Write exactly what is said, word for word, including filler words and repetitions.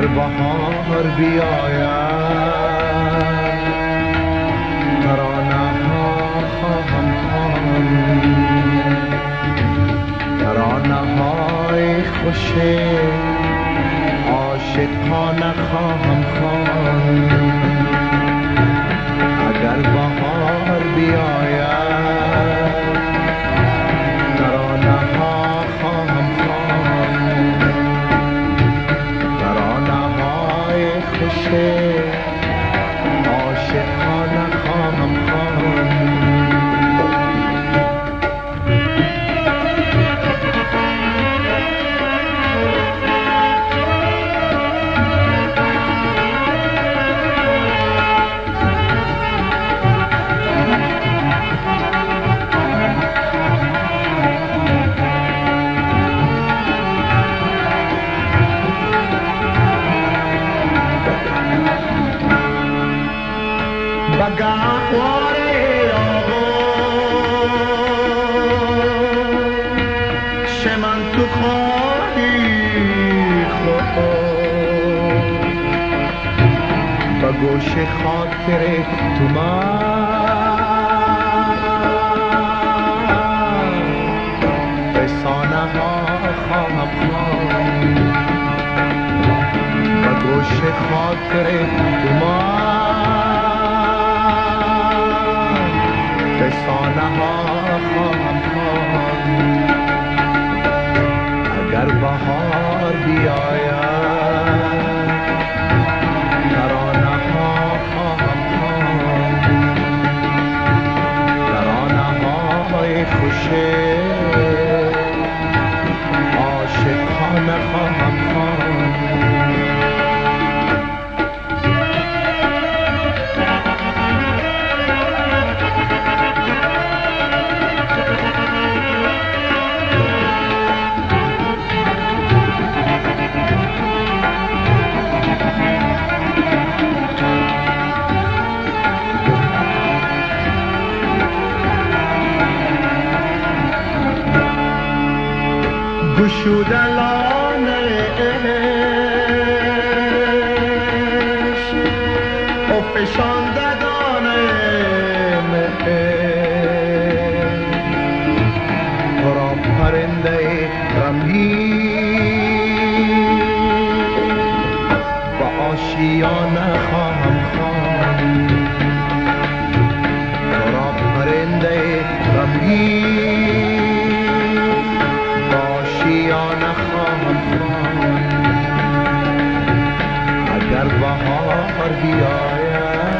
بهار بیاید ترانه ها خواهم خواند، ترانه های خوش عاشقانه خواهم خواند. اگر بهار بیاید ترانه ها خواهم خواند، ترانه های خوش عاشقانه خواهم خواند. بگهواره آغاز من تو خواهی خود، با گوش خاطر تو من رسانه ها خواهم خواند، با گوش خاطر تو من رسانه ها خواهم خواند. اگر بهار بیاید ترانه ها خواهم خواند، ترانه های خوش عاشقانه خواهم خواند. گشودلان عشق و فشاندگان مهر، تو را پرنده غمگین با آشیانه خواهم خواند، تو را پرنده غمگین آشیانه خواهم خواند. اگر بهار بیاید